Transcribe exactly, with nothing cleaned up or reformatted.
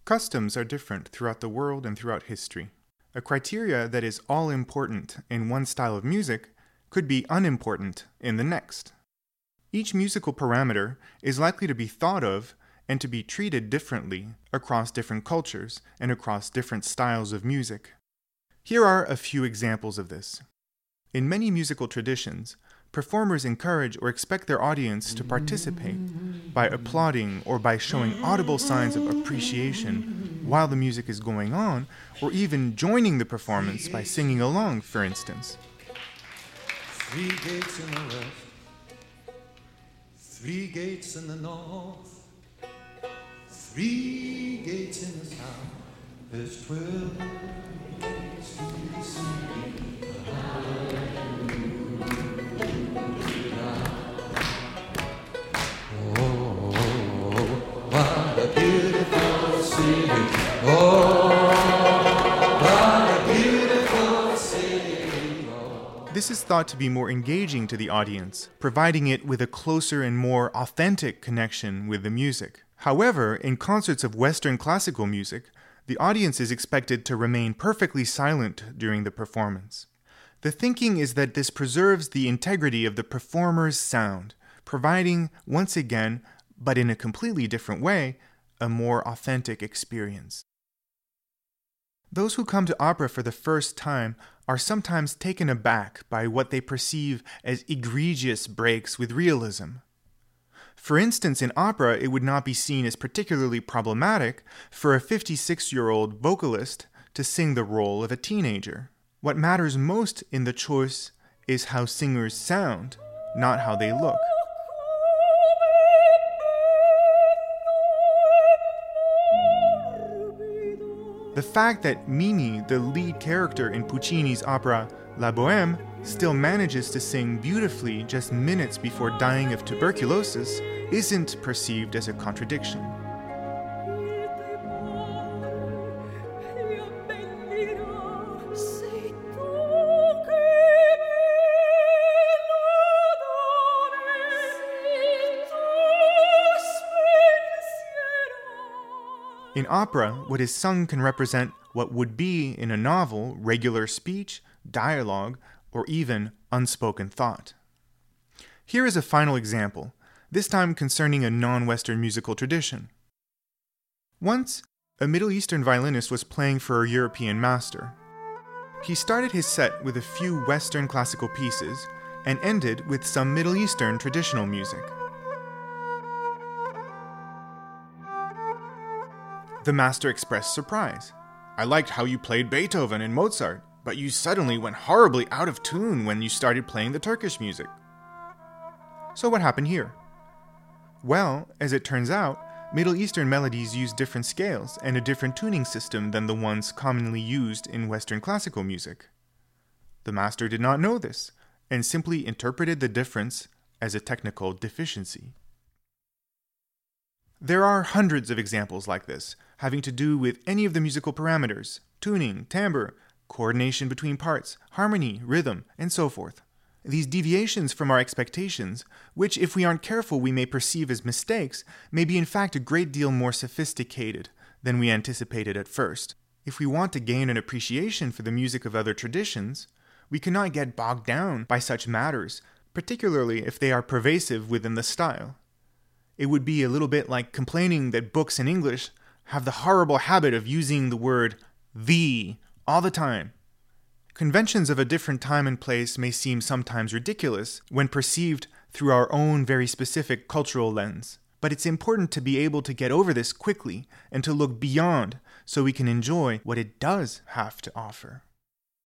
Customs are different throughout the world and throughout history. A criteria that is all-important in one style of music could be unimportant in the next. Each musical parameter is likely to be thought of and to be treated differently across different cultures and across different styles of music. Here are a few examples of this. In many musical traditions, performers encourage or expect their audience to participate by applauding or by showing audible signs of appreciation while the music is going on, or even joining the performance by singing along, for instance. Three gates in the west, three gates in the north, three gates in the south. There's twelve gates to the city. Oh, what a beautiful city! Oh, what a beautiful city! Oh. This is thought to be more engaging to the audience, providing it with a closer and more authentic connection with the music. However, in concerts of Western classical music, the audience is expected to remain perfectly silent during the performance. The thinking is that this preserves the integrity of the performer's sound, providing, once again, but in a completely different way, a more authentic experience. Those who come to opera for the first time are sometimes taken aback by what they perceive as egregious breaks with realism. For instance, in opera, it would not be seen as particularly problematic for a fifty-six-year-old vocalist to sing the role of a teenager. What matters most in the choice is how singers sound, not how they look. The fact that Mimi, the lead character in Puccini's opera La Bohème, still manages to sing beautifully just minutes before dying of tuberculosis isn't perceived as a contradiction. In opera, what is sung can represent what would be, in a novel, regular speech, dialogue, or even unspoken thought. Here is a final example, this time concerning a non-Western musical tradition. Once, a Middle Eastern violinist was playing for a European master. He started his set with a few Western classical pieces and ended with some Middle Eastern traditional music. The master expressed surprise. "I liked how you played Beethoven and Mozart, but you suddenly went horribly out of tune when you started playing the Turkish music." So what happened here? Well, as it turns out, Middle Eastern melodies use different scales and a different tuning system than the ones commonly used in Western classical music. The master did not know this, and simply interpreted the difference as a technical deficiency. There are hundreds of examples like this, having to do with any of the musical parameters, tuning, timbre, coordination between parts, harmony, rhythm, and so forth. These deviations from our expectations, which if we aren't careful we may perceive as mistakes, may be in fact a great deal more sophisticated than we anticipated at first. If we want to gain an appreciation for the music of other traditions, we cannot get bogged down by such matters, particularly if they are pervasive within the style. It would be a little bit like complaining that books in English have the horrible habit of using the word "the" all the time. Conventions of a different time and place may seem sometimes ridiculous when perceived through our own very specific cultural lens, but it's important to be able to get over this quickly and to look beyond so we can enjoy what it does have to offer.